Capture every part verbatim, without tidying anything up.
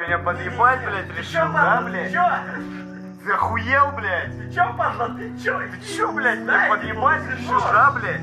меня подъебать, блядь, решил, Чё, да, падла, блядь? ты чё? Ты охуел, блядь? Ты чё, падла, ты чё? Ты чё, блядь, меня Дай, подъебать ты решил, можешь. да, блядь?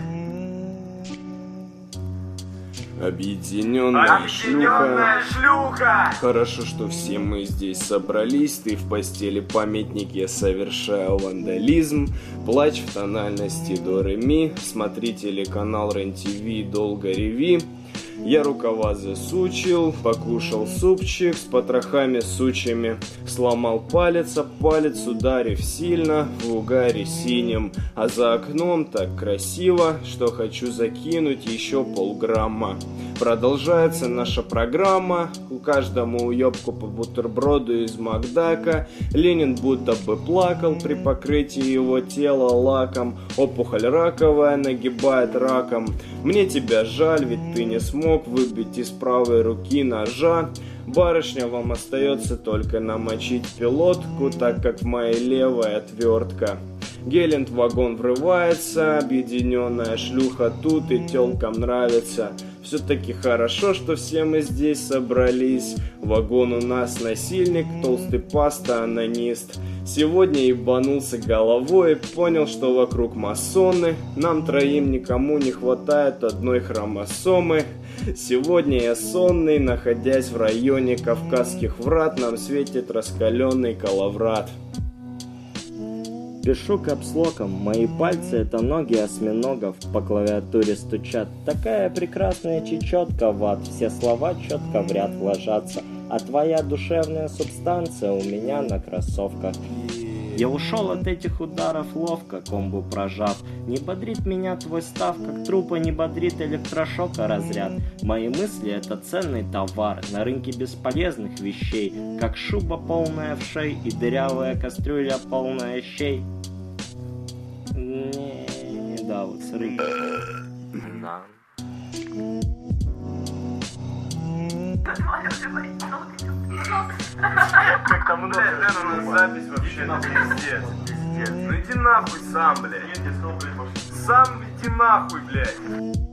Объединенная Объединенная шлюха. шлюха! Хорошо, что все мы здесь собрались. Ты в постели памятник, я совершаю вандализм. Плач в тональности до ре ми. Смотри телеканал Рен ти ви, долго реви. Я рукава засучил, покушал супчик с потрохами сучьями. Сломал палец, а палец ударив сильно в угаре синим. А за окном так красиво, что хочу закинуть еще полграмма. Продолжается наша программа. У каждому уебку по бутерброду из Макдака. Ленин будто бы плакал при покрытии его тела лаком. Опухоль раковая нагибает раком. Мне тебя жаль, ведь ты не смог выбить из правой руки ножа. Барышня, вам остается только намочить пилотку, так как в моей левой отвертка. Гелент в вагон врывается, объединенная шлюха тут и тёлкам нравится. Все-таки хорошо, что все мы здесь собрались. Вагон у нас насильник, толстый паста, анонист. Сегодня ебанулся головой и понял, что вокруг масоны. Нам троим никому не хватает одной хромосомы. Сегодня я сонный, находясь в районе Кавказских врат, нам светит раскаленный коловрат. Пишу капслоком, мои пальцы это ноги осьминогов по клавиатуре стучат. Такая прекрасная чечетка, ват, все слова четко в ряд ложатся. А твоя душевная субстанция у меня на кроссовках. Я ушел от этих ударов ловко, комбу прожав. Не бодрит меня твой став, как трупа не бодрит электрошока разряд. Мои мысли это ценный товар на рынке бесполезных вещей, как шуба полная вшей и дырявая кастрюля полная щей. Не, да, вот срыв. Да. Как там много, блядь, у нас запись вообще, ну пиздец, пиздец. Ну иди нахуй сам, блядь. Сам иди нахуй, блядь.